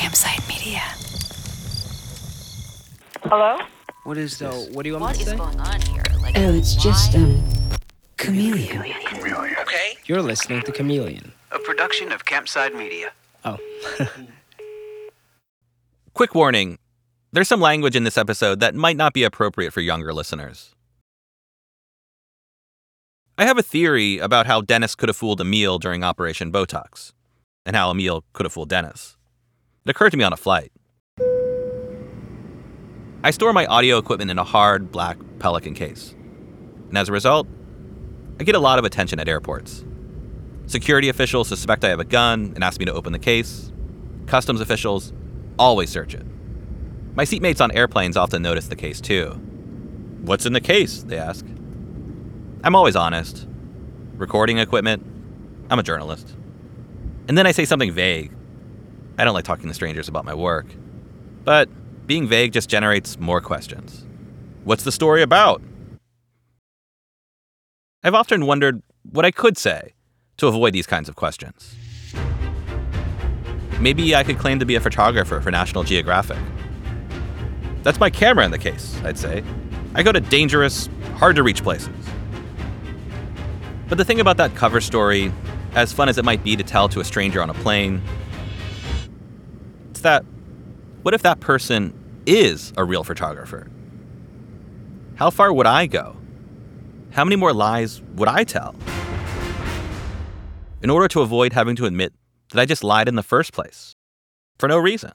Campside Media. Hello? What do you want me to say? What is going on here? It's just, Chameleon. Okay. You're listening to Chameleon. A production of Campside Media. Oh. Quick warning, there's some language in this episode that might not be appropriate for younger listeners. I have a theory about how Dennis could have fooled Emil during Operation Botox, and how Emil could have fooled Dennis. It occurred to me on a flight. I store my audio equipment in a hard, black Pelican case. And as a result, I get a lot of attention at airports. Security officials suspect I have a gun and ask me to open the case. Customs officials always search it. My seatmates on airplanes often notice the case too. "What's in the case?" they ask. I'm always honest. Recording equipment. I'm a journalist. And then I say something vague. I don't like talking to strangers about my work. But being vague just generates more questions. What's the story about? I've often wondered what I could say to avoid these kinds of questions. Maybe I could claim to be a photographer for National Geographic. "That's my camera in the case," I'd say. "I go to dangerous, hard-to-reach places." But the thing about that cover story, as fun as it might be to tell to a stranger on a plane, it's that, what if that person is a real photographer? How far would I go? How many more lies would I tell? In order to avoid having to admit that I just lied in the first place, for no reason.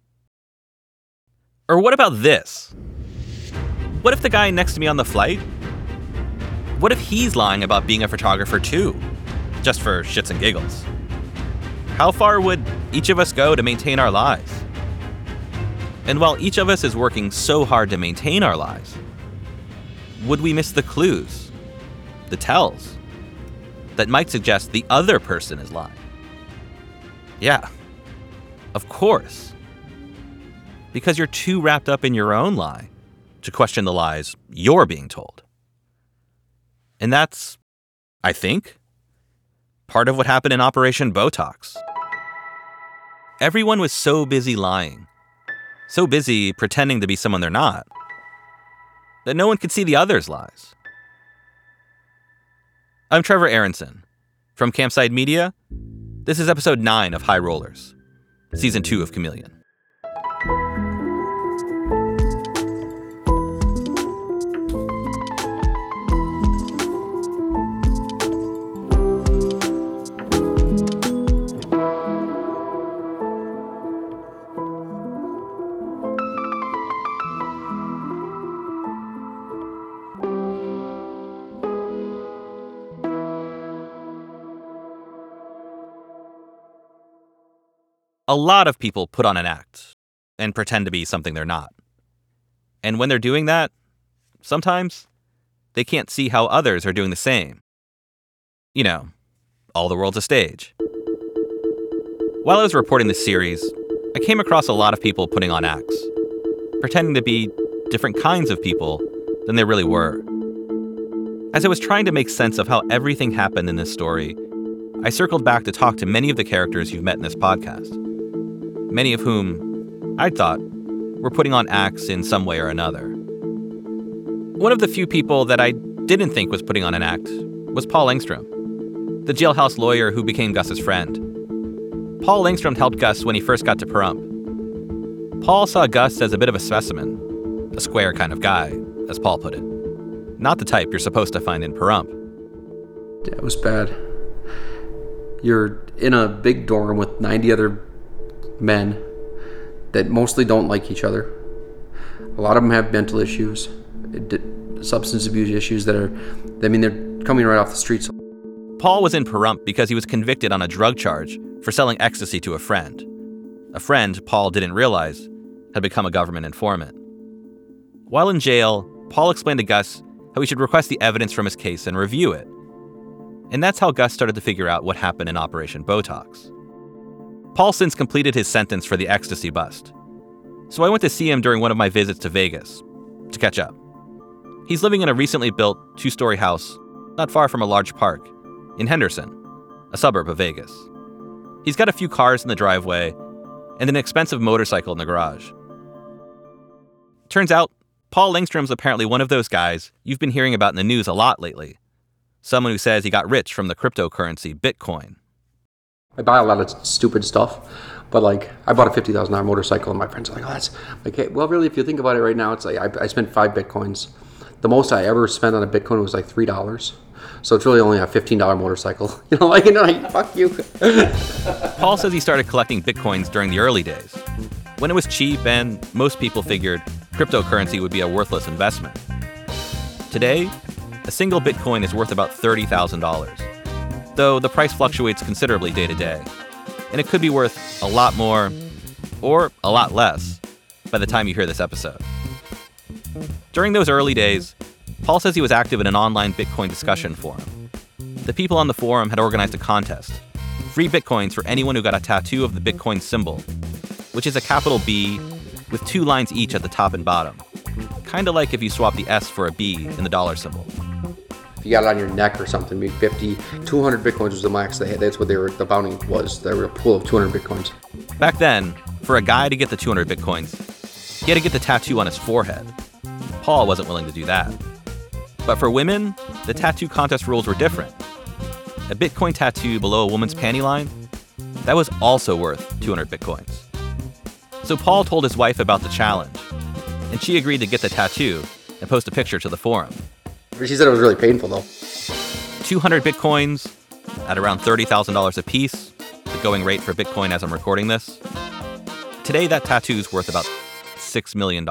Or what about this? What if the guy next to me on the flight, what if he's lying about being a photographer too, just for shits and giggles? How far would each of us go to maintain our lies? And while each of us is working so hard to maintain our lies, would we miss the clues, the tells, that might suggest the other person is lying? Yeah, of course. Because you're too wrapped up in your own lie to question the lies you're being told. And that's, I think, part of what happened in Operation Botox. Everyone was so busy lying, so busy pretending to be someone they're not, that no one could see the other's lies. I'm Trevor Aronson. From Campside Media, this is episode 9 of High Rollers, season 2 of Chameleon. A lot of people put on an act and pretend to be something they're not. And when they're doing that, sometimes they can't see how others are doing the same. You know, all the world's a stage. While I was reporting this series, I came across a lot of people putting on acts, pretending to be different kinds of people than they really were. As I was trying to make sense of how everything happened in this story, I circled back to talk to many of the characters you've met in this podcast. Many of whom I thought were putting on acts in some way or another. One of the few people that I didn't think was putting on an act was Paul Engstrom, the jailhouse lawyer who became Gus's friend. Paul Engstrom helped Gus when he first got to Pahrump. Paul saw Gus as a bit of a specimen, a square kind of guy, as Paul put it. Not the type you're supposed to find in Pahrump. Yeah, it was bad. You're in a big dorm with 90 other men that mostly don't like each other. A lot of them have mental issues, substance abuse issues they're coming right off the streets. Paul was in Pahrump because he was convicted on a drug charge for selling ecstasy to a friend. A friend Paul didn't realize had become a government informant. While in jail, Paul explained to Gus how he should request the evidence from his case and review it. And that's how Gus started to figure out what happened in Operation Botox. Paul since completed his sentence for the ecstasy bust. So I went to see him during one of my visits to Vegas to catch up. He's living in a recently built 2-story house not far from a large park in Henderson, a suburb of Vegas. He's got a few cars in the driveway, and an expensive motorcycle in the garage. Turns out, Paul Engstrom's apparently one of those guys you've been hearing about in the news a lot lately. Someone who says he got rich from the cryptocurrency Bitcoin. I buy a lot of stupid stuff, but like I bought a $50,000 motorcycle, and my friends are like, "Oh, that's like, hey, well, really, if you think about it right now, it's like I spent 5 Bitcoins. The most I ever spent on a Bitcoin was like $3. So it's really only a $15 motorcycle. Like, fuck you." Paul says he started collecting Bitcoins during the early days, when it was cheap and most people figured cryptocurrency would be a worthless investment. Today, a single Bitcoin is worth about $30,000, though the price fluctuates considerably day to day, and it could be worth a lot more or a lot less by the time you hear this episode. During those early days, Paul says he was active in an online Bitcoin discussion forum. The people on the forum had organized a contest, free Bitcoins for anyone who got a tattoo of the Bitcoin symbol, which is a capital B with 2 lines each at the top and bottom, kind of like if you swap the S for a B in the dollar symbol. If you got it on your neck or something, maybe 50, 200 Bitcoins was the max they had. That's what the bounty was. They were a pool of 200 Bitcoins. Back then, for a guy to get the 200 Bitcoins, he had to get the tattoo on his forehead. Paul wasn't willing to do that. But for women, the tattoo contest rules were different. A Bitcoin tattoo below a woman's panty line, that was also worth 200 Bitcoins. So Paul told his wife about the challenge, and she agreed to get the tattoo and post a picture to the forum. She said it was really painful, though. 200 Bitcoins at around $30,000 a piece, the going rate for Bitcoin as I'm recording this. Today, that tattoo's worth about $6 million.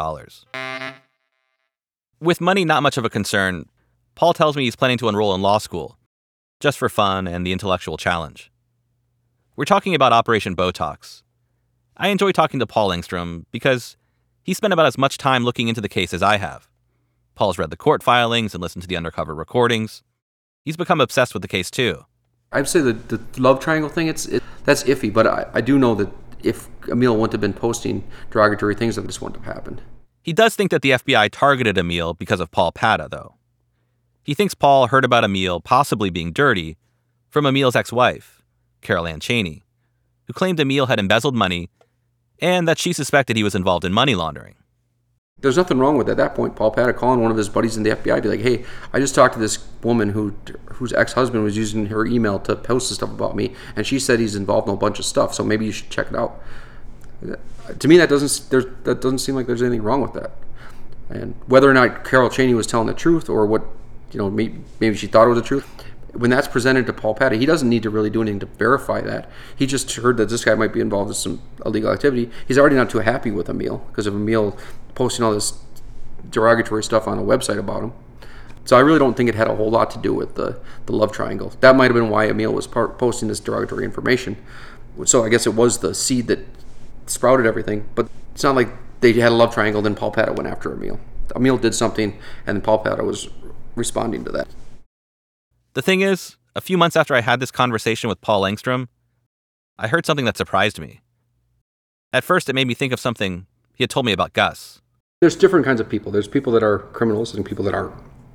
With money not much of a concern, Paul tells me he's planning to enroll in law school, just for fun and the intellectual challenge. We're talking about Operation Botox. I enjoy talking to Paul Engstrom because he spent about as much time looking into the case as I have. Paul's read the court filings and listened to the undercover recordings. He's become obsessed with the case too. I'd say the love triangle thing, that's iffy, but I do know that if Emil wouldn't have been posting derogatory things, then this wouldn't have happened. He does think that the FBI targeted Emil because of Paul Pata, though. He thinks Paul heard about Emil possibly being dirty from Emil's ex-wife, Carol Ann Chaney, who claimed Emil had embezzled money and that she suspected he was involved in money laundering. There's nothing wrong with, at that point, Paul Pata calling one of his buddies in the FBI, be like, "Hey, I just talked to this woman whose ex-husband was using her email to post stuff about me, and she said he's involved in a bunch of stuff, so maybe you should check it out." To me, that doesn't seem like there's anything wrong with that. And whether or not Carol Chaney was telling the truth, or what, maybe she thought it was the truth, when that's presented to Paul Pata, he doesn't need to really do anything to verify that. He just heard that this guy might be involved in some illegal activity. He's already not too happy with Emil because of Emil posting all this derogatory stuff on a website about him. So I really don't think it had a whole lot to do with the love triangle. That might have been why Emil was posting this derogatory information. So I guess it was the seed that sprouted everything. But it's not like they had a love triangle, then Paul Pata went after Emil. Emil did something, and then Paul Pata was responding to that. The thing is, a few months after I had this conversation with Paul Engstrom, I heard something that surprised me. At first, it made me think of something he had told me about Gus. There's different kinds of people. There's people that are criminals and people that aren't.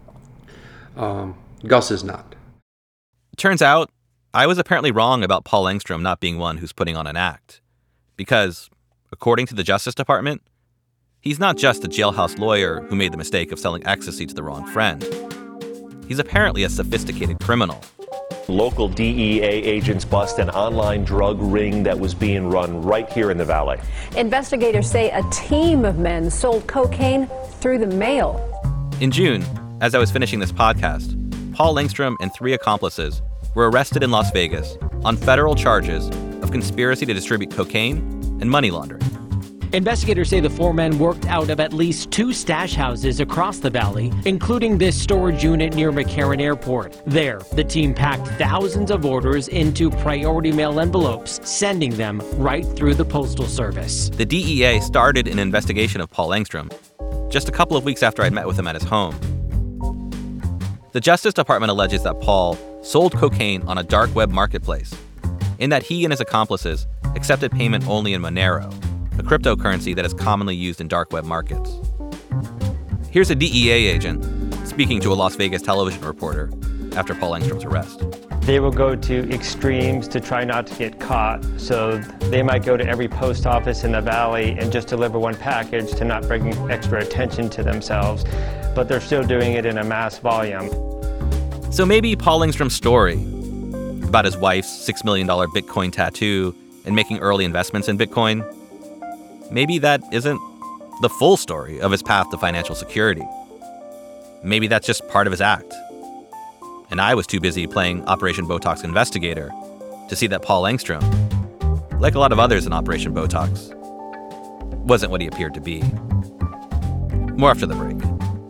Gus is not. It turns out, I was apparently wrong about Paul Engstrom not being one who's putting on an act. Because, according to the Justice Department, he's not just a jailhouse lawyer who made the mistake of selling ecstasy to the wrong friend. He's apparently a sophisticated criminal. Local DEA agents bust an online drug ring that was being run right here in the Valley. Investigators say a team of men sold cocaine through the mail. In June, as I was finishing this podcast, Paul Engstrom and 3 accomplices were arrested in Las Vegas on federal charges of conspiracy to distribute cocaine and money laundering. Investigators say the 4 men worked out of at least 2 stash houses across the valley, including this storage unit near McCarran Airport. There, the team packed thousands of orders into priority mail envelopes, sending them right through the Postal Service. The DEA started an investigation of Paul Engstrom just a couple of weeks after I'd met with him at his home. The Justice Department alleges that Paul sold cocaine on a dark web marketplace, in that he and his accomplices accepted payment only in Monero, a cryptocurrency that is commonly used in dark web markets. Here's a DEA agent speaking to a Las Vegas television reporter after Paul Engstrom's arrest. they will go to extremes to try not to get caught. So they might go to every post office in the valley and just deliver one package to not bring extra attention to themselves, but they're still doing it in a mass volume. So maybe Paul Engstrom's story about his wife's $6 million Bitcoin tattoo and making early investments in Bitcoin, maybe that isn't the full story of his path to financial security. Maybe that's just part of his act. And I was too busy playing Operation Botox investigator to see that Paul Engstrom, like a lot of others in Operation Botox, wasn't what he appeared to be. More after the break.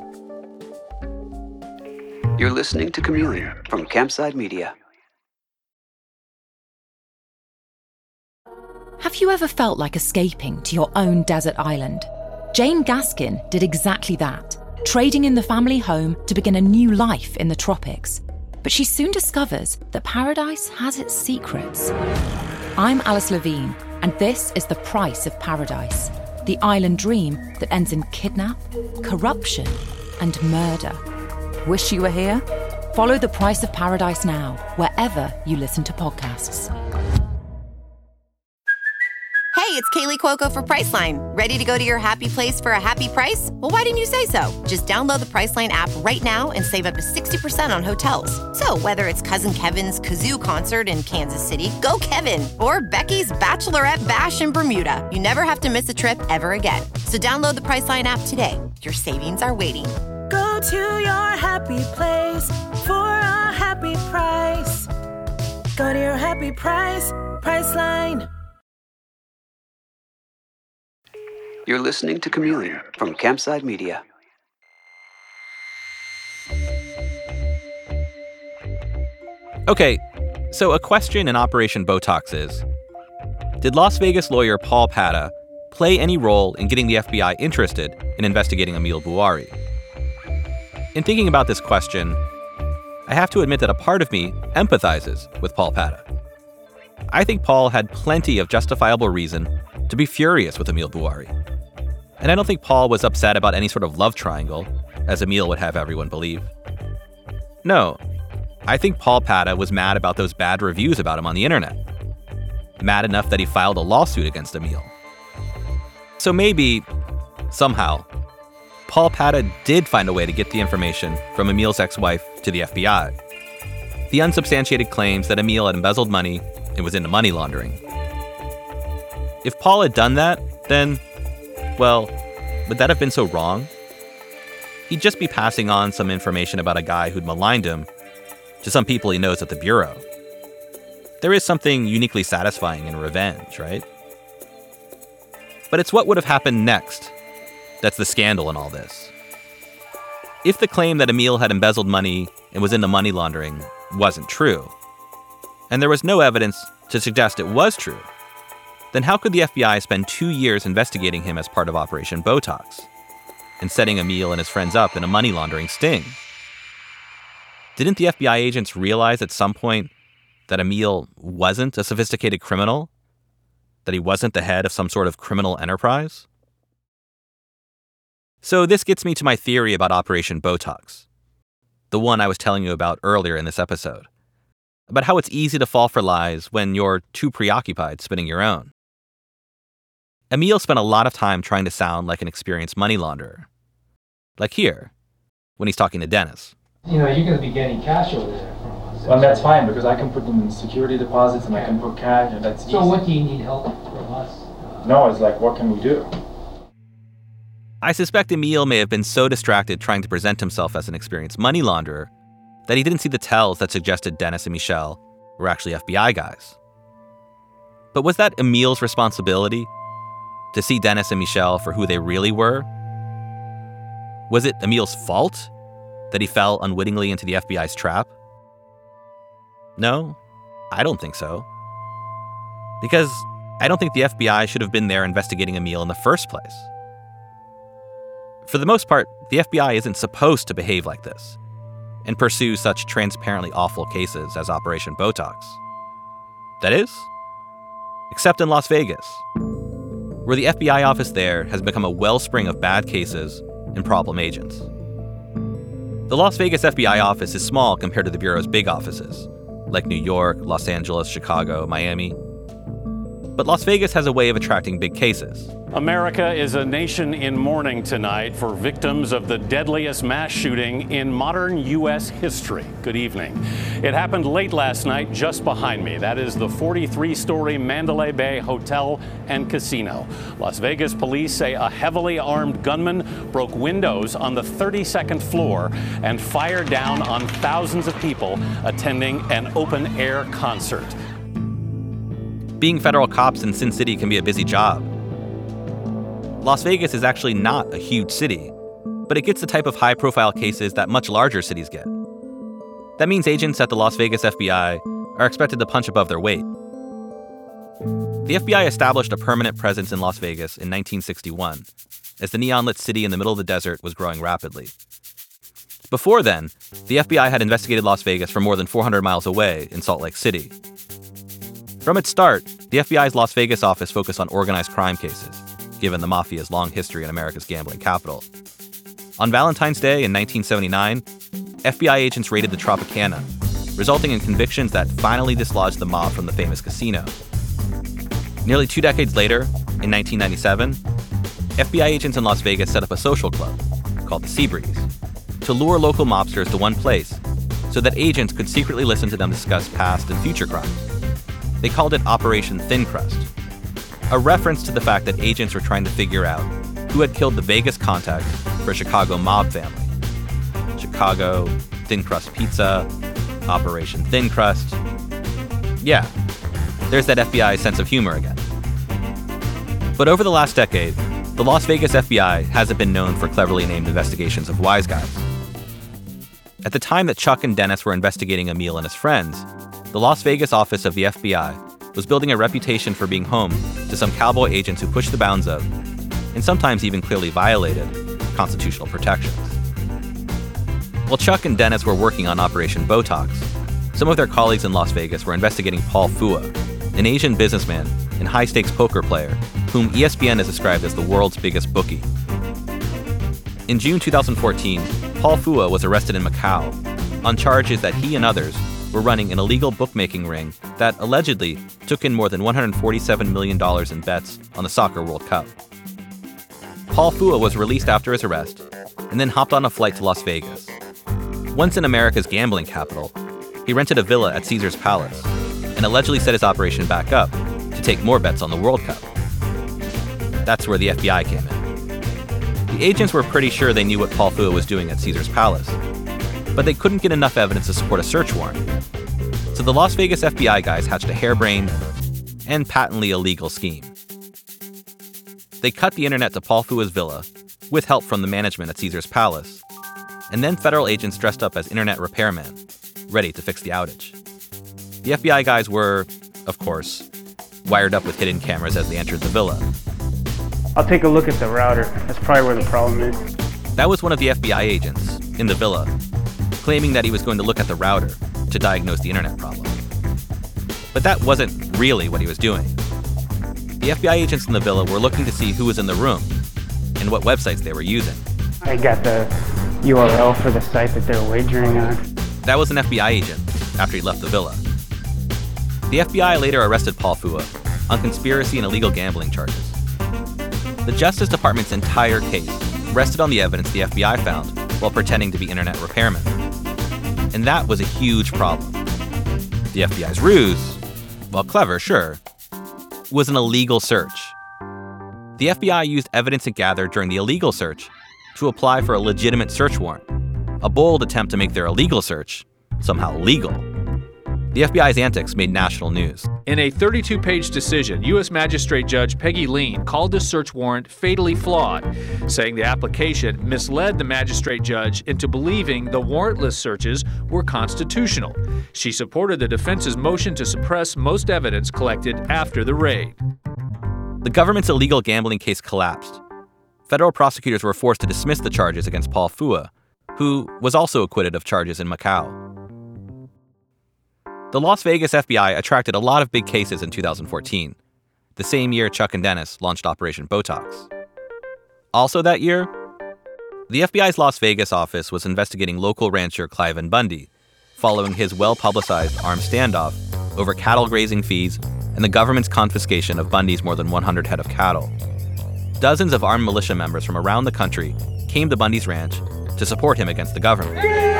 You're listening to Chameleon from Campside Media. Have you ever felt like escaping to your own desert island? Jane Gaskin did exactly that, trading in the family home to begin a new life in the tropics. But she soon discovers that paradise has its secrets. I'm Alice Levine, and this is The Price of Paradise, the island dream that ends in kidnap, corruption, and murder. Wish you were here? Follow The Price of Paradise now, wherever you listen to podcasts. Hey, it's Kaylee Cuoco for Priceline. Ready to go to your happy place for a happy price? Well, why didn't you say so? Just download the Priceline app right now and save up to 60% on hotels. So whether it's Cousin Kevin's Kazoo Concert in Kansas City, go Kevin, or Becky's Bachelorette Bash in Bermuda, you never have to miss a trip ever again. So download the Priceline app today. Your savings are waiting. Go to your happy place for a happy price. Go to your happy price, Priceline. You're listening to Chameleon from Campside Media. Okay, so a question in Operation Botox is, did Las Vegas lawyer Paul Pata play any role in getting the FBI interested in investigating Emil Bouari? In thinking about this question, I have to admit that a part of me empathizes with Paul Pata. I think Paul had plenty of justifiable reason to be furious with Emil Bouari. And I don't think Paul was upset about any sort of love triangle, as Emil would have everyone believe. No, I think Paul Pata was mad about those bad reviews about him on the internet. Mad enough that he filed a lawsuit against Emil. So maybe, somehow, Paul Pata did find a way to get the information from Emil's ex-wife to the FBI. The unsubstantiated claims that Emil had embezzled money and was into money laundering. If Paul had done that, then, well, would that have been so wrong? He'd just be passing on some information about a guy who'd maligned him to some people he knows at the Bureau. There is something uniquely satisfying in revenge, right? But it's what would have happened next that's the scandal in all this. If the claim that Emil had embezzled money and was into money laundering wasn't true, and there was no evidence to suggest it was true, then how could the FBI spend 2 years investigating him as part of Operation Botox and setting Emil and his friends up in a money laundering sting? Didn't the FBI agents realize at some point that Emil wasn't a sophisticated criminal? That he wasn't the head of some sort of criminal enterprise? So this gets me to my theory about Operation Botox, the one I was telling you about earlier in this episode, about how it's easy to fall for lies when you're too preoccupied spinning your own. Emil spent a lot of time trying to sound like an experienced money launderer. Like here, when he's talking to Dennis. You know, you're going to be getting cash over there from us. Well, that's fine, because I can put them in security deposits and I can put cash, and that's easy. So what do you need help from us? No, it's like, what can we do? I suspect Emil may have been so distracted trying to present himself as an experienced money launderer that he didn't see the tells that suggested Dennis and Michelle were actually FBI guys. But was that Emil's responsibility? To see Dennis and Michelle for who they really were? Was it Emil's fault that he fell unwittingly into the FBI's trap? No, I don't think so. Because I don't think the FBI should have been there investigating Emil in the first place. For the most part, the FBI isn't supposed to behave like this and pursue such transparently awful cases as Operation Botox. That is, except in Las Vegas, where the FBI office there has become a wellspring of bad cases and problem agents. The Las Vegas FBI office is small compared to the Bureau's big offices, like New York, Los Angeles, Chicago, Miami. But Las Vegas has a way of attracting big cases. America is a nation in mourning tonight for victims of the deadliest mass shooting in modern U.S. history. Good evening. It happened late last night just behind me. That is the 43-story Mandalay Bay Hotel and Casino. Las Vegas police say a heavily armed gunman broke windows on the 32nd floor and fired down on thousands of people attending an open-air concert. Being federal cops in Sin City can be a busy job. Las Vegas is actually not a huge city, but it gets the type of high-profile cases that much larger cities get. That means agents at the Las Vegas FBI are expected to punch above their weight. The FBI established a permanent presence in Las Vegas in 1961, as the neon-lit city in the middle of the desert was growing rapidly. Before then, the FBI had investigated Las Vegas from more than 400 miles away in Salt Lake City. From its start, the FBI's Las Vegas office focused on organized crime cases, given the mafia's long history in America's gambling capital. On Valentine's Day in 1979, FBI agents raided the Tropicana, resulting in convictions that finally dislodged the mob from the famous casino. Nearly 2 decades later, in 1997, FBI agents in Las Vegas set up a social club called the Seabreeze to lure local mobsters to one place so that agents could secretly listen to them discuss past and future crimes. They called it Operation Thin Crust, a reference to the fact that agents were trying to figure out who had killed the Vegas contact for a Chicago mob family. Chicago, Thin Crust Pizza, Operation Thin Crust. Yeah, there's that FBI sense of humor again. But over the last decade, the Las Vegas FBI hasn't been known for cleverly named investigations of wise guys. At the time that Chuck and Dennis were investigating Emil and his friends, the Las Vegas office of the FBI was building a reputation for being home to some cowboy agents who pushed the bounds of, and sometimes even clearly violated, constitutional protections. While Chuck and Dennis were working on Operation Botox, some of their colleagues in Las Vegas were investigating Paul Fua, an Asian businessman and high-stakes poker player whom ESPN has described as the world's biggest bookie. In June 2014, Paul Fua was arrested in Macau on charges that he and others were running an illegal bookmaking ring that allegedly took in more than $147 million in bets on the Soccer World Cup. Paul Fua was released after his arrest and then hopped on a flight to Las Vegas. Once in America's gambling capital, he rented a villa at Caesars Palace and allegedly set his operation back up to take more bets on the World Cup. That's where the FBI came in. The agents were pretty sure they knew what Paul Fua was doing at Caesars Palace, but they couldn't get enough evidence to support a search warrant. So the Las Vegas FBI guys hatched a harebrained and patently illegal scheme. They cut the internet to Paul Fua's villa, with help from the management at Caesars Palace, and then federal agents dressed up as internet repairmen, ready to fix the outage. The FBI guys were, of course, wired up with hidden cameras as they entered the villa. I'll take a look at the router. That's probably where the problem is. That was one of the FBI agents, in the villa, claiming that he was going to look at the router to diagnose the internet problem. But that wasn't really what he was doing. The FBI agents in the villa were looking to see who was in the room and what websites they were using. I got the URL for the site that they were wagering on. That was an FBI agent after he left the villa. The FBI later arrested Paul Fua on conspiracy and illegal gambling charges. The Justice Department's entire case rested on the evidence the FBI found while pretending to be internet repairmen. And that was a huge problem. The FBI's ruse, while clever, sure, was an illegal search. The FBI used evidence it gathered during the illegal search to apply for a legitimate search warrant, a bold attempt to make their illegal search somehow legal. The FBI's antics made national news. In a 32-page decision, U.S. Magistrate Judge Peggy Lean called the search warrant fatally flawed, saying the application misled the magistrate judge into believing the warrantless searches were constitutional. She supported the defense's motion to suppress most evidence collected after the raid. The government's illegal gambling case collapsed. Federal prosecutors were forced to dismiss the charges against Paul Fua, who was also acquitted of charges in Macau. The Las Vegas FBI attracted a lot of big cases in 2014, the same year Chuck and Dennis launched Operation Botox. Also that year, the FBI's Las Vegas office was investigating local rancher Cliven Bundy following his well-publicized armed standoff over cattle grazing fees and the government's confiscation of Bundy's more than 100 head of cattle. Dozens of armed militia members from around the country came to Bundy's ranch to support him against the government.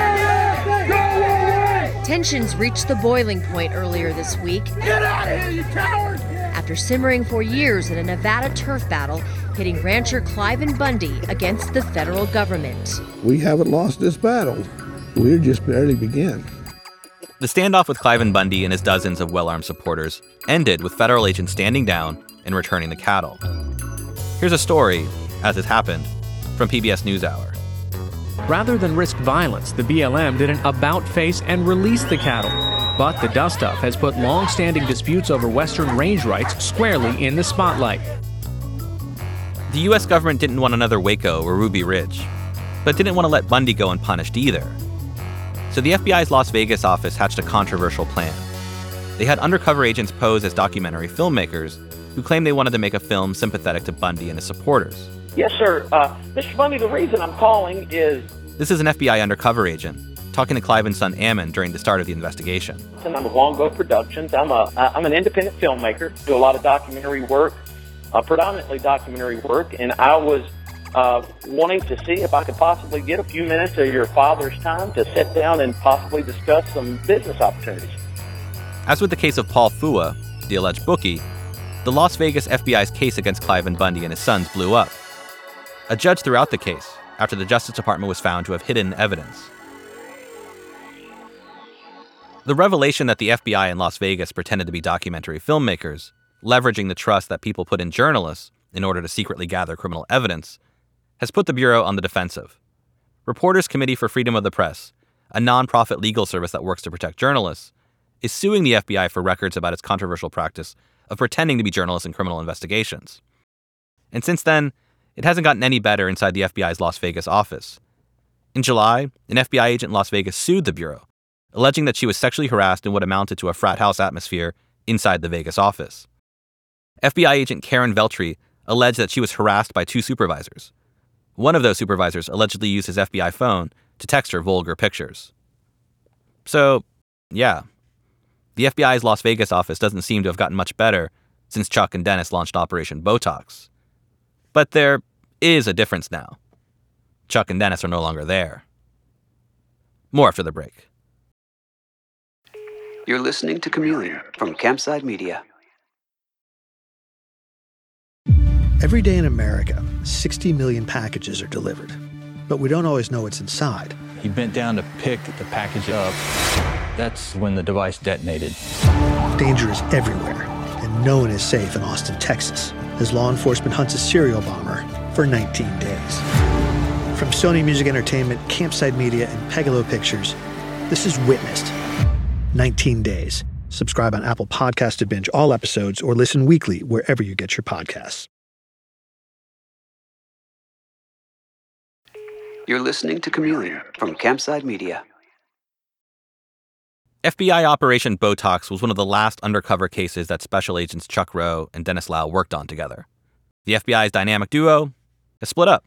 Tensions reached the boiling point earlier this week. Get out of here, you coward! After simmering for years in a Nevada turf battle, pitting rancher Cliven Bundy against the federal government. We haven't lost this battle. We're just barely beginning. The standoff with Cliven Bundy and his dozens of well-armed supporters ended with federal agents standing down and returning the cattle. Here's a story, as it happened, from PBS NewsHour. Rather than risk violence, the BLM did an about-face and released the cattle. But the dust-up has put long-standing disputes over Western range rights squarely in the spotlight. The U.S. government didn't want another Waco or Ruby Ridge, but didn't want to let Bundy go unpunished either. So the FBI's Las Vegas office hatched a controversial plan. They had undercover agents pose as documentary filmmakers who claimed they wanted to make a film sympathetic to Bundy and his supporters. Yes, sir. Mr. Bundy, the reason I'm calling is... This is an FBI undercover agent talking to Cliven's son Ammon during the start of the investigation. I'm with Longbow Productions. I'm an independent filmmaker, do a lot of documentary work, predominantly documentary work, and I was wanting to see if I could possibly get a few minutes of your father's time to sit down and possibly discuss some business opportunities. As with the case of Paul Fua, the alleged bookie, the Las Vegas FBI's case against Cliven Bundy and his sons blew up. A judge threw out the case after the Justice Department was found to have hidden evidence. The revelation that the FBI in Las Vegas pretended to be documentary filmmakers, leveraging the trust that people put in journalists in order to secretly gather criminal evidence, has put the Bureau on the defensive. Reporters Committee for Freedom of the Press, a nonprofit legal service that works to protect journalists, is suing the FBI for records about its controversial practice of pretending to be journalists in criminal investigations. And since then, it hasn't gotten any better inside the FBI's Las Vegas office. In July, an FBI agent in Las Vegas sued the Bureau, alleging that she was sexually harassed in what amounted to a frat house atmosphere inside the Vegas office. FBI agent Karen Veltri alleged that she was harassed by two supervisors. One of those supervisors allegedly used his FBI phone to text her vulgar pictures. So, yeah, the FBI's Las Vegas office doesn't seem to have gotten much better since Chuck and Dennis launched Operation Botox. But there is a difference now. Chuck and Dennis are no longer there. More after the break. You're listening to Chameleon from Campside Media. Every day in America, 60 million packages are delivered. But we don't always know what's inside. He bent down to pick the package up. That's when the device detonated. Danger is everywhere, and no one is safe in Austin, Texas, as law enforcement hunts a serial bomber for 19 days. From Sony Music Entertainment, Campside Media, and Pegalo Pictures, this is Witnessed. 19 Days. Subscribe on Apple Podcasts to binge all episodes or listen weekly wherever you get your podcasts. You're listening to Chameleon from Campside Media. FBI Operation Botox was one of the last undercover cases that Special Agents Chuck Rowe and Dennis Lau worked on together. The FBI's dynamic duo has split up.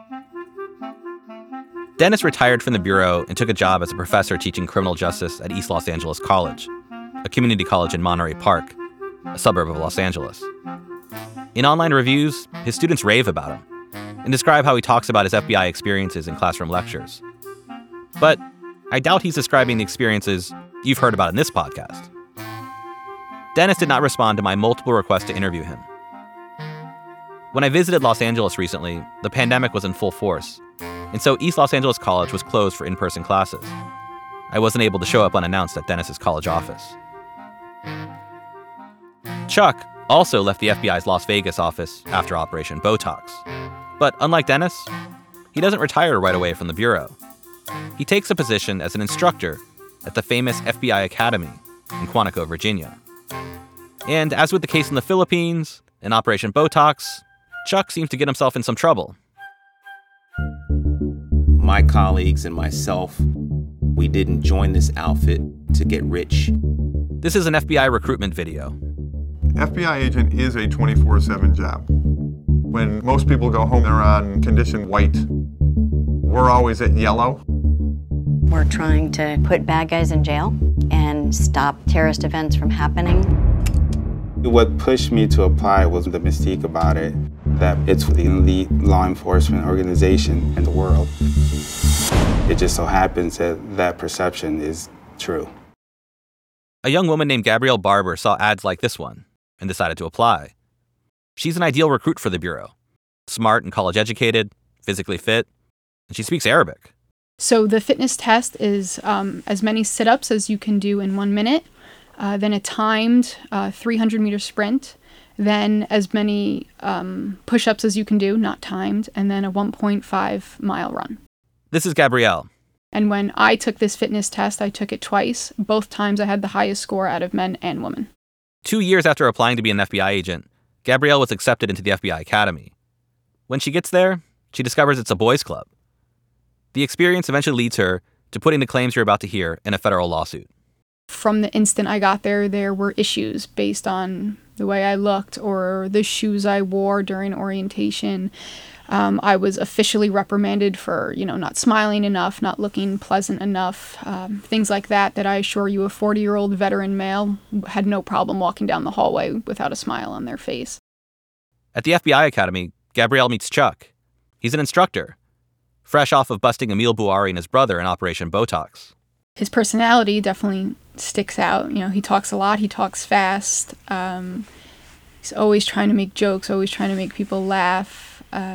Dennis retired from the Bureau and took a job as a professor teaching criminal justice at East Los Angeles College, a community college in Monterey Park, a suburb of Los Angeles. In online reviews, his students rave about him and describe how he talks about his FBI experiences in classroom lectures. But I doubt he's describing the experiences you've heard about in this podcast. Dennis did not respond to my multiple requests to interview him. When I visited Los Angeles recently, the pandemic was in full force, and so East Los Angeles College was closed for in-person classes. I wasn't able to show up unannounced at Dennis's college office. Chuck also left the FBI's Las Vegas office after Operation Botox. But unlike Dennis, he doesn't retire right away from the Bureau. He takes a position as an instructor at the famous FBI Academy in Quantico, Virginia. And as with the case in the Philippines and Operation Botox, Chuck seems to get himself in some trouble. My colleagues and myself, we didn't join this outfit to get rich. This is an FBI recruitment video. FBI agent is a 24/7 job. When most people go home, they're on condition white. We're always at yellow. We're trying to put bad guys in jail and stop terrorist events from happening. What pushed me to apply was the mystique about it, that it's the elite law enforcement organization in the world. It just so happens that that perception is true. A young woman named Gabrielle Barber saw ads like this one and decided to apply. She's an ideal recruit for the Bureau. Smart and college-educated, physically fit, and she speaks Arabic. So the fitness test is as many sit-ups as you can do in 1 minute, then a timed 300-meter sprint, then as many push-ups as you can do, not timed, and then a 1.5-mile run. This is Gabrielle. And when I took this fitness test, I took it twice. Both times I had the highest score out of men and women. 2 years after applying to be an FBI agent, Gabrielle was accepted into the FBI Academy. When she gets there, she discovers it's a boys' club. The experience eventually leads her to putting the claims you're about to hear in a federal lawsuit. From the instant I got there were issues based on the way I looked or the shoes I wore during orientation. I was officially reprimanded for, not smiling enough, not looking pleasant enough, things like that I assure you a 40-year-old veteran male had no problem walking down the hallway without a smile on their face. At the FBI Academy, Gabrielle meets Chuck. He's an instructor, fresh off of busting Emil Bouari and his brother in Operation Botox. His personality definitely sticks out. He talks a lot, he talks fast. He's always trying to make jokes, always trying to make people laugh.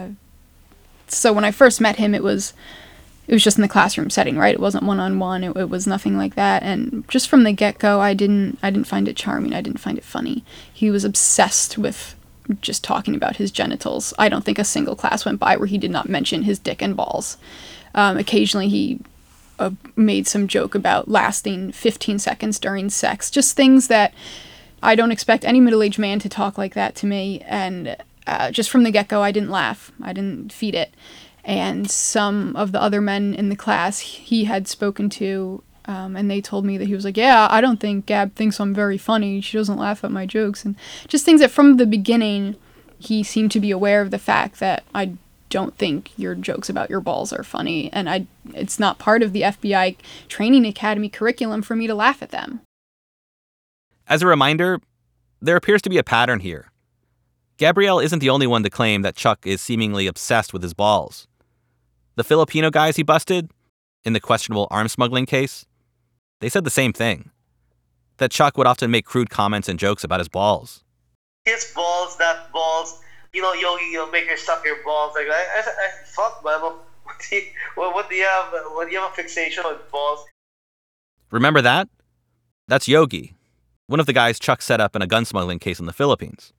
So when I first met him, it was just in the classroom setting, right? It wasn't one-on-one. It was nothing like that. And just from the get-go, I didn't find it charming. I didn't find it funny. He was obsessed with just talking about his genitals. I don't think a single class went by where he did not mention his dick and balls. Occasionally, he made some joke about lasting 15 seconds during sex. Just things that I don't expect any middle-aged man to talk like that to me. And just from the get-go, I didn't laugh. I didn't feed it. And some of the other men in the class he had spoken to, and they told me that he was like, yeah, I don't think Gab thinks I'm very funny. She doesn't laugh at my jokes. And just things that from the beginning, he seemed to be aware of the fact that I don't think your jokes about your balls are funny. And it's not part of the FBI Training Academy curriculum for me to laugh at them. As a reminder, there appears to be a pattern here. Gabrielle isn't the only one to claim that Chuck is seemingly obsessed with his balls. The Filipino guys he busted, in the questionable arms smuggling case, they said the same thing. That Chuck would often make crude comments and jokes about his balls. His balls, that balls, Yogi, you'll make her suck your balls. Like, I fuck, man. What do you have? What do you have a fixation with balls? Remember that? That's Yogi, one of the guys Chuck set up in a gun smuggling case in the Philippines.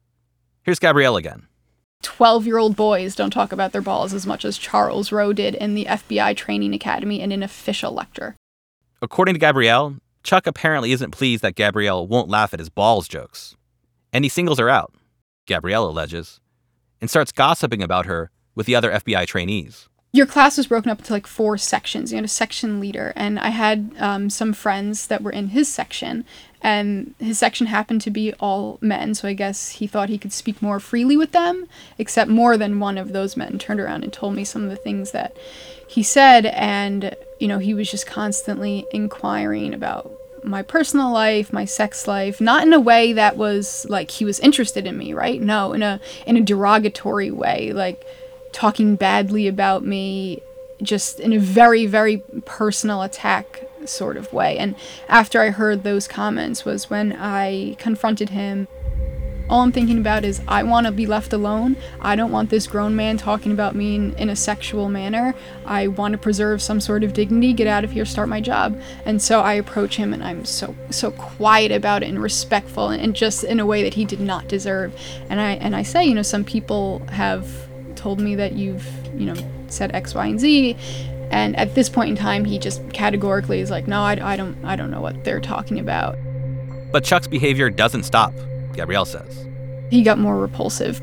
Here's Gabrielle again. 12-year-old boys don't talk about their balls as much as Charles Rowe did in the FBI Training Academy in an official lecture. According to Gabrielle, Chuck apparently isn't pleased that Gabrielle won't laugh at his balls jokes. And he singles her out, Gabrielle alleges, and starts gossiping about her with the other FBI trainees. Your class was broken up into 4 sections. You had a section leader, and I had some friends that were in his section, and his section happened to be all men, so I guess he thought he could speak more freely with them, except more than one of those men turned around and told me some of the things that he said, and, he was just constantly inquiring about my personal life, my sex life, not in a way that was like he was interested in me, right? No, in a derogatory way, like talking badly about me, just in a very, very personal attack sort of way. And after I heard those comments was when I confronted him. All I'm thinking about is I want to be left alone. I don't want this grown man talking about me in a sexual manner. I want to preserve some sort of dignity, get out of here, start my job. And so I approach him, and I'm so quiet about it and respectful, and just in a way that he did not deserve. And I say, some people have told me that you've, said X, Y, and Z. And at this point in time, he just categorically is like, no, I don't know what they're talking about. But Chuck's behavior doesn't stop, Gabrielle says. He got more repulsive.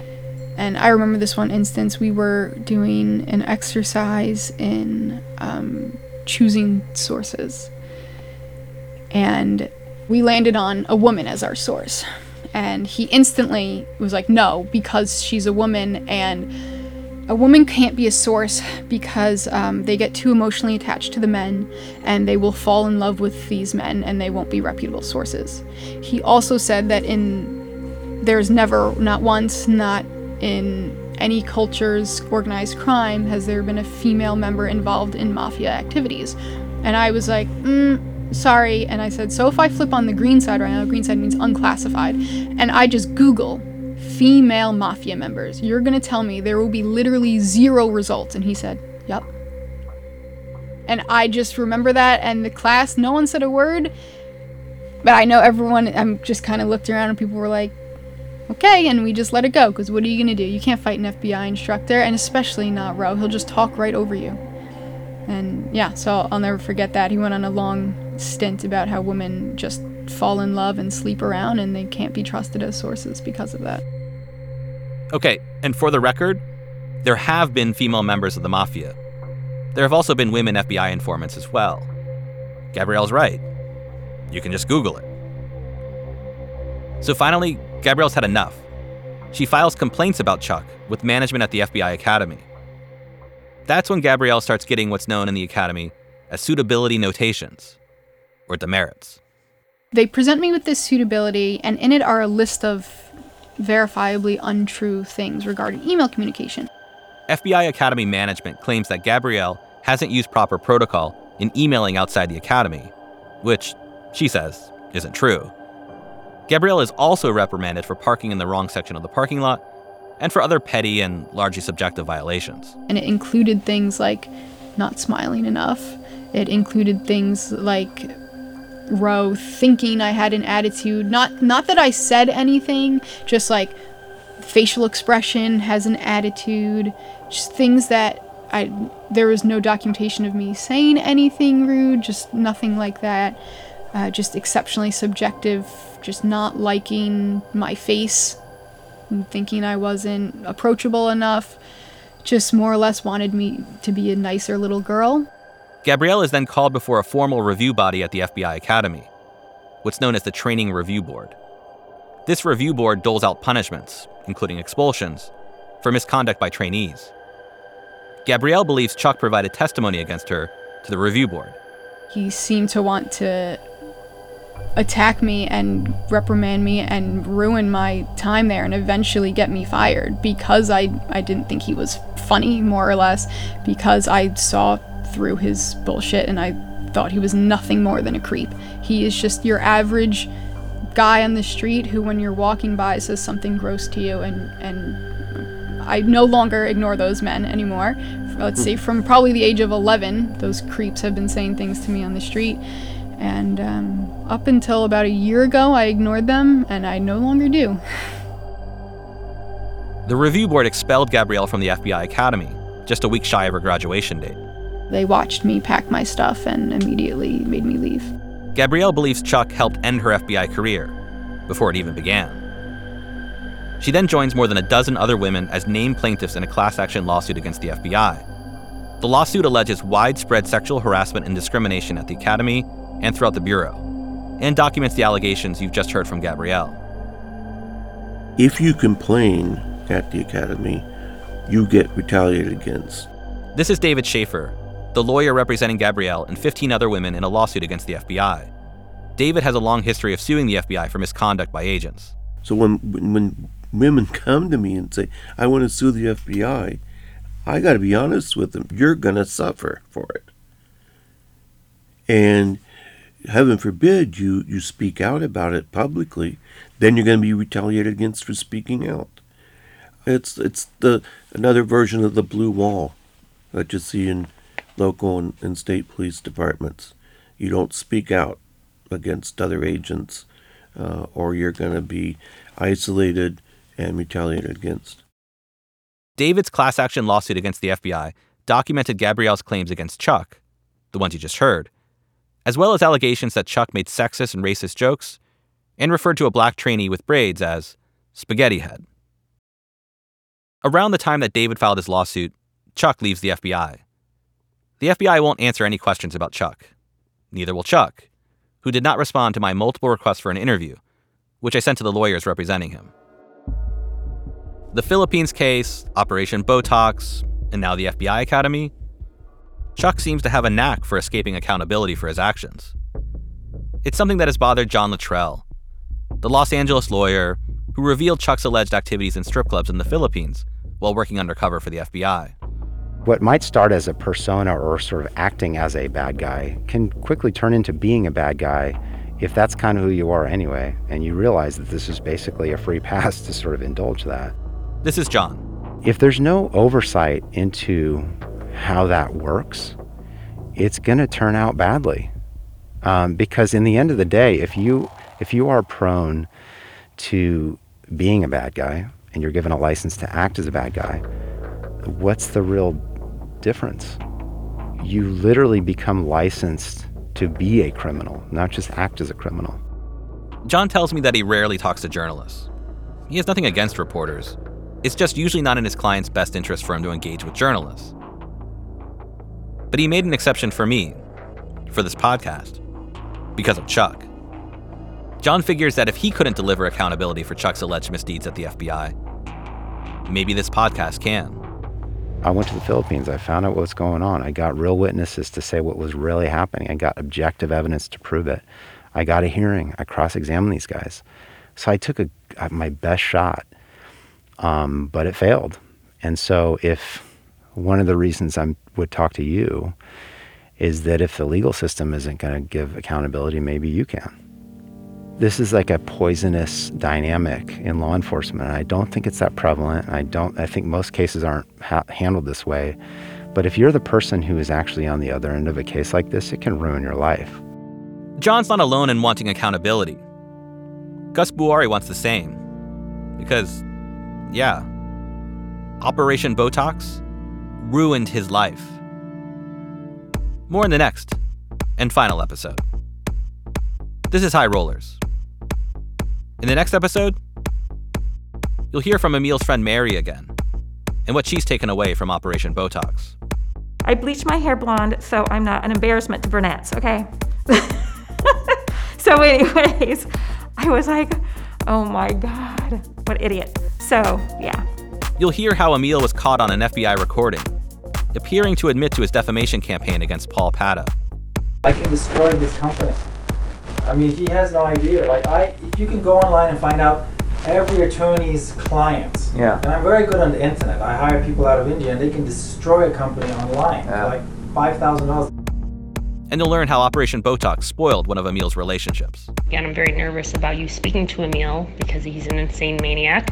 And I remember this one instance, we were doing an exercise in choosing sources. And we landed on a woman as our source. And he instantly was like, no, because she's a woman and a woman can't be a source because they get too emotionally attached to the men and they will fall in love with these men and they won't be reputable sources. He also said that there's never, not once, not in any culture's organized crime, has there been a female member involved in mafia activities. And I was like, sorry. And I said, so if I flip on the green side right now, green side means unclassified, and I just Google female mafia members, you're gonna tell me there will be literally 0 results? And he said, yep. And I just remember that, and the class, no one said a word, but I know everyone, I'm just kind of looked around and people were like, okay, and we just let it go, because what are you gonna do? You can't fight an FBI instructor, and especially not Roe. He'll just talk right over you. And yeah, so I'll never forget that. He went on a long stint about how women just fall in love and sleep around, and they can't be trusted as sources because of that. Okay, and for the record, there have been female members of the mafia. There have also been women FBI informants as well. Gabrielle's right. You can just Google it. So finally, Gabrielle's had enough. She files complaints about Chuck with management at the FBI Academy. That's when Gabrielle starts getting what's known in the Academy as suitability notations, or demerits. They present me with this suitability, and in it are a list of verifiably untrue things regarding email communication. FBI Academy management claims that Gabrielle hasn't used proper protocol in emailing outside the Academy, which, she says, isn't true. Gabrielle is also reprimanded for parking in the wrong section of the parking lot and for other petty and largely subjective violations. And it included things like not smiling enough. It included things like Roe thinking I had an attitude. Not that I said anything, just like facial expression has an attitude. Just things that there was no documentation of me saying anything rude, just nothing like that. Just exceptionally subjective, just not liking my face, and thinking I wasn't approachable enough, just more or less wanted me to be a nicer little girl. Gabrielle is then called before a formal review body at the FBI Academy, what's known as the Training Review Board. This review board doles out punishments, including expulsions, for misconduct by trainees. Gabrielle believes Chuck provided testimony against her to the review board. He seemed to want to attack me and reprimand me and ruin my time there and eventually get me fired because I didn't think he was funny, more or less, because I saw through his bullshit and I thought he was nothing more than a creep. He is just your average guy on the street who, when you're walking by, says something gross to you, and I no longer ignore those men anymore. Let's say from probably the age of 11, those creeps have been saying things to me on the street. And up until about a year ago, I ignored them, and I no longer do. The review board expelled Gabrielle from the FBI Academy, just a week shy of her graduation date. They watched me pack my stuff and immediately made me leave. Gabrielle believes Chuck helped end her FBI career, before it even began. She then joins more than a dozen other women as named plaintiffs in a class action lawsuit against the FBI. The lawsuit alleges widespread sexual harassment and discrimination at the Academy and throughout the Bureau, and documents the allegations you've just heard from Gabrielle. If you complain at the Academy, you get retaliated against. This is David Schaefer, the lawyer representing Gabrielle and 15 other women in a lawsuit against the FBI. David has a long history of suing the FBI for misconduct by agents. So when women come to me and say, I want to sue the FBI, I got to be honest with them. You're going to suffer for it. And heaven forbid you speak out about it publicly, then you're going to be retaliated against for speaking out. It's another version of the blue wall that you see in local and state police departments. You don't speak out against other agents, or you're going to be isolated and retaliated against. David's class action lawsuit against the FBI documented Gabrielle's claims against Chuck, the ones you just heard, as well as allegations that Chuck made sexist and racist jokes and referred to a black trainee with braids as Spaghetti Head. Around the time that David filed his lawsuit, Chuck leaves the FBI. The FBI won't answer any questions about Chuck. Neither will Chuck, who did not respond to my multiple requests for an interview, which I sent to the lawyers representing him. The Philippines case, Operation Botox, and now the FBI Academy, Chuck seems to have a knack for escaping accountability for his actions. It's something that has bothered John Luttrell, the Los Angeles lawyer who revealed Chuck's alleged activities in strip clubs in the Philippines while working undercover for the FBI. What might start as a persona or sort of acting as a bad guy can quickly turn into being a bad guy if that's kind of who you are anyway, and you realize that this is basically a free pass to sort of indulge that. This is John. If there's no oversight into how that works, it's going to turn out badly. Because in the end of the day, if you are prone to being a bad guy and you're given a license to act as a bad guy, what's the real difference? You literally become licensed to be a criminal, not just act as a criminal. John tells me that he rarely talks to journalists. He has nothing against reporters. It's just usually not in his client's best interest for him to engage with journalists. But he made an exception for me, for this podcast, because of Chuck. John figures that if he couldn't deliver accountability for Chuck's alleged misdeeds at the FBI, maybe this podcast can. I went to the Philippines. I found out what's going on. I got real witnesses to say what was really happening. I got objective evidence to prove it. I got a hearing. I cross-examined these guys. So I took my best shot, but it failed. And so if one of the reasons I would talk to you is that if the legal system isn't going to give accountability, maybe you can. This is like a poisonous dynamic in law enforcement. And I don't think it's that prevalent. I think most cases aren't handled this way. But if you're the person who is actually on the other end of a case like this, it can ruin your life. John's not alone in wanting accountability. Gus Buari wants the same. Because, yeah, Operation Botox ruined his life. More in the next and final episode. This is High Rollers. In the next episode, you'll hear from Emil's friend Mary again and what she's taken away from Operation Botox. I bleached my hair blonde so I'm not an embarrassment to brunettes, okay? So anyways, I was like, oh my God, what idiot. So, yeah. You'll hear how Emil was caught on an FBI recording, appearing to admit to his defamation campaign against Paul Pata. I can destroy this company. I mean, he has no idea. You can go online and find out every attorney's clients. Yeah. And I'm very good on the internet. I hire people out of India and they can destroy a company online for like $5,000. And you'll learn how Operation Botox spoiled one of Emil's relationships. Again, I'm very nervous about you speaking to Emil because he's an insane maniac.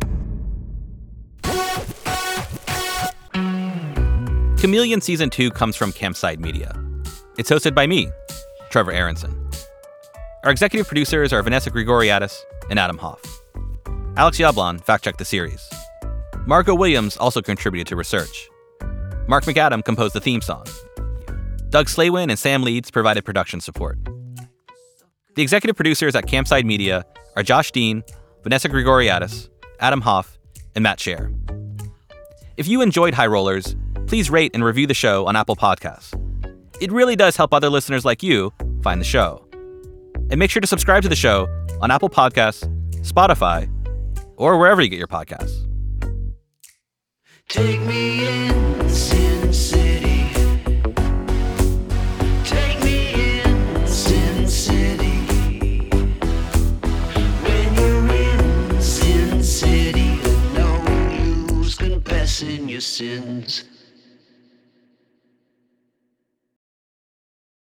Chameleon Season 2 comes from Campside Media. It's hosted by me, Trevor Aronson. Our executive producers are Vanessa Grigoriadis and Adam Hoff. Alex Yablon fact-checked the series. Margot Williams also contributed to research. Mark McAdam composed the theme song. Doug Slaywin and Sam Leeds provided production support. The executive producers at Campside Media are Josh Dean, Vanessa Grigoriadis, Adam Hoff, and Matt Scher. If you enjoyed High Rollers, please rate and review the show on Apple Podcasts. It really does help other listeners like you find the show. And make sure to subscribe to the show on Apple Podcasts, Spotify, or wherever you get your podcasts. Take me in, Sin City.